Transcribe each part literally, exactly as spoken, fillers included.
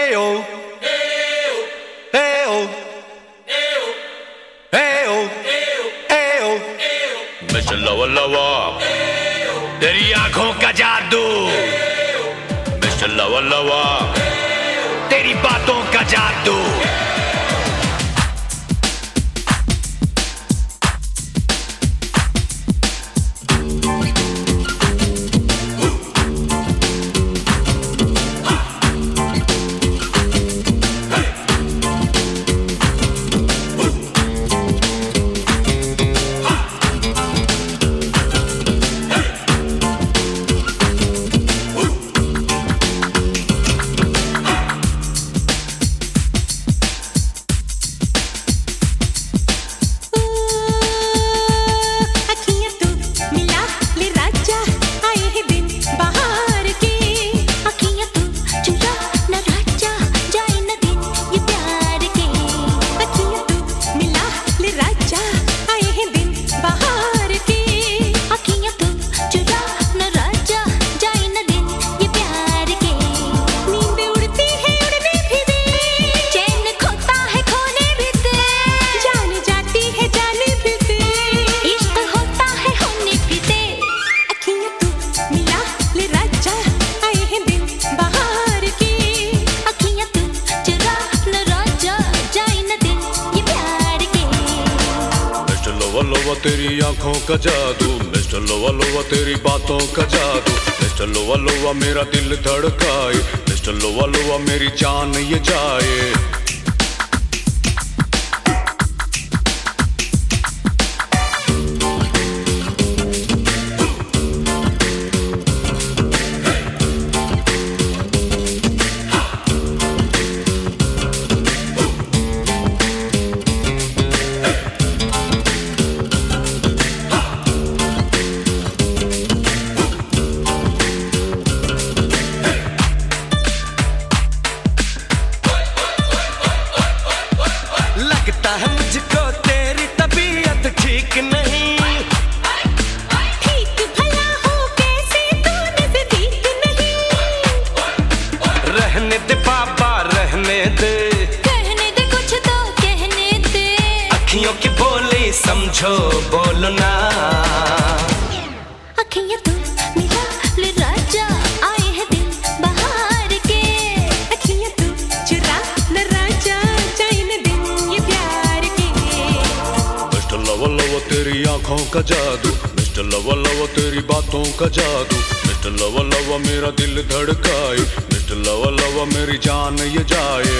लवा लवा तेरी आंखों का जादू, मिस्टर लवा लवा तेरी बातों का जादू। लोवा तेरी आंखों का जादू, मिस्टर लोवा लोवा तेरी बातों का जादू। मिस्टर लोवा लोवा मेरा दिल धड़काए, मिस्टर लोवा लोवा मेरी जान ये जाए। लगता है मुझको तेरी तबीयत ठीक नहीं, ठीक भला हो कैसे तू नजदीक नहीं। रहने दे बाबा रहने दे, कहने दे कुछ तो कहने दे। अखियों की बोली समझो बोलना, अखियां तू मिला ले राजा, आए हैं दिन बहार के। अखियां तू चुरा न राजा, जाए न दिन ये प्यार के। मिस्टर लवा लवा तेरी आंखों का जादू, मिस्टर लवा लवा तेरी बातों का जादू। मिस्टर लवा लवा मेरा दिल धड़काए, मिस्टर लवा लवा मेरी जान ये जाए।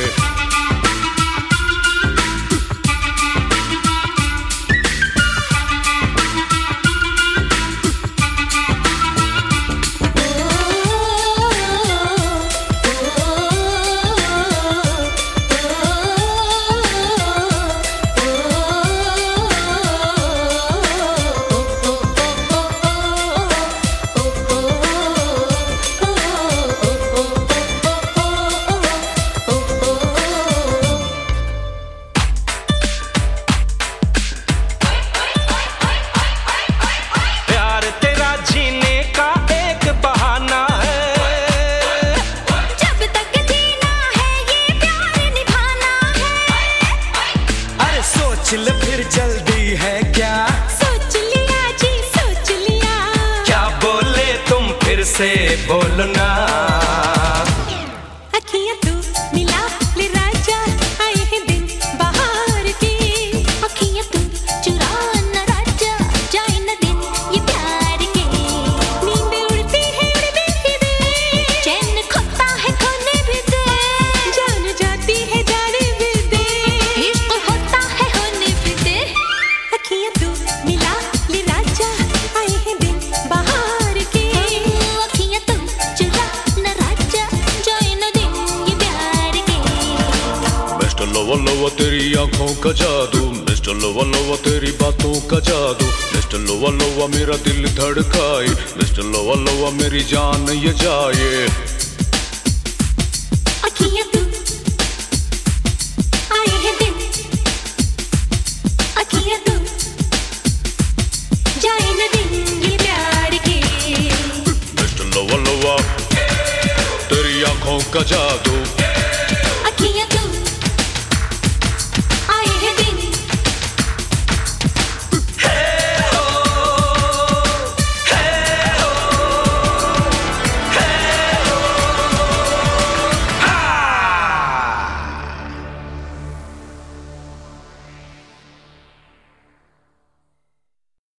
सोच ले फिर जल्दी है क्या, सोच लिया जी सोच लिया। क्या बोले तुम फिर से बोलना, अखियां तू मिला ले राजा, आए हैं दिन बहार के। अखियां तू चुरा न राजा, जाए न दिन ये प्यार के। नींद उड़ती है उड़ने भी दे, चैन खोता है खोने भी दे। जान जाती है जाने भी दे, इश्क होता है होने भी दे। अखियां तू मिला ले राजा, आए हैं दिन बहार के। अखियां तू चुरा न राजा, जाए न दिन ये प्यार के। मिस्टर लवा लवा तेरी आंखों का जादू, मिस्टर लवा लवा तेरी बातों का जादू। मिस्टर लवा लवा मेरा दिल धड़काए, मिस्टर लवा लवा मेरी जान ये जाए। अखियां तू आए हैं दिन, अखियां तू जाए न दिन ये प्यार के। मिस्टर लवा लवा तेरी आंखों का जादू।